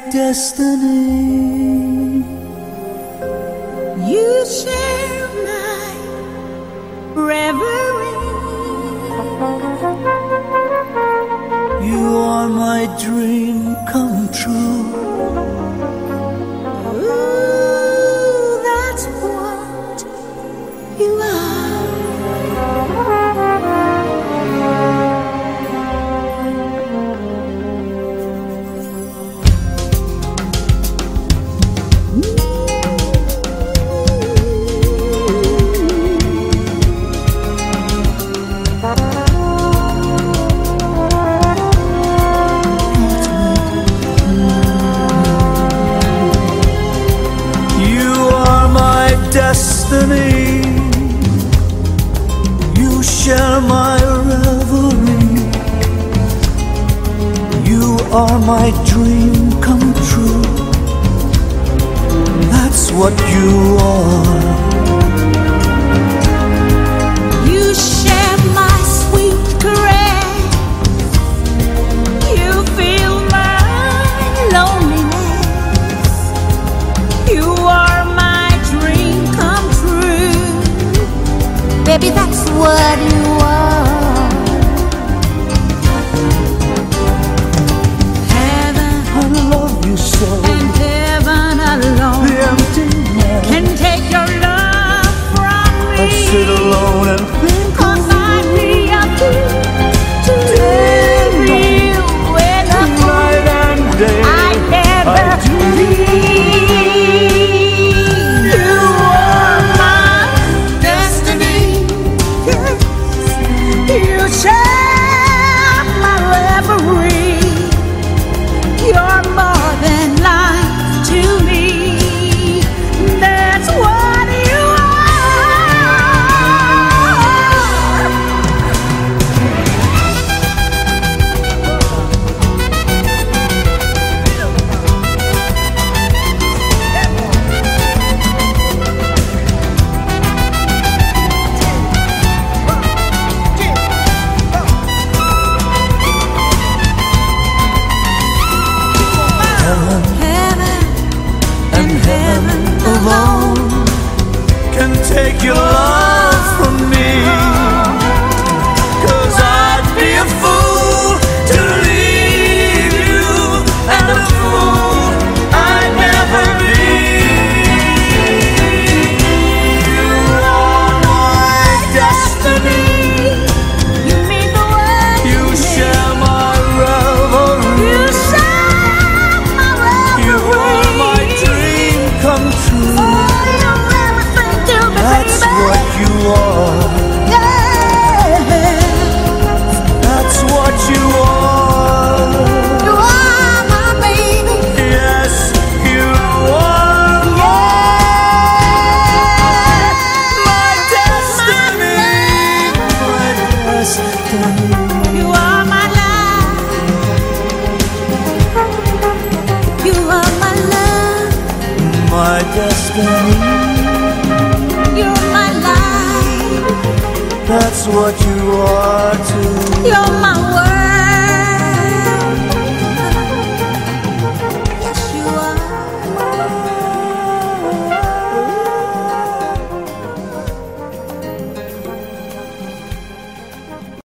destiny. You share my reverie. You are my dream come true. Ooh, that's what you are. Destiny, you share my reverie. You are my dream come true. That's what you are. You share my sweet caress. You feel my loneliness. You are my dream come true. Baby, that's what you are. Heaven, I love you so. and heaven alone, The emptiness can take your love from me. I sit alone and think 'Cause I'd be up to you with a night and day. I never I do. leave. You are my destiny. You share my reverie. You're more than life to me. That's what you are. Heaven And heaven alone can take your love from me. 'Cause I'd be a fool to leave you, and a fool I'd never be. You are my destiny. You mean the world You to me. share my reverie. You share my You are my reverie. dream come true. Oh, you're everything to me, That's baby. what you are. Yeah. That's what you are. You are my baby. Yes, you are my destiny. My destiny. You are my life. You are my love. My destiny. You're my life. That's what you are too. You're my world.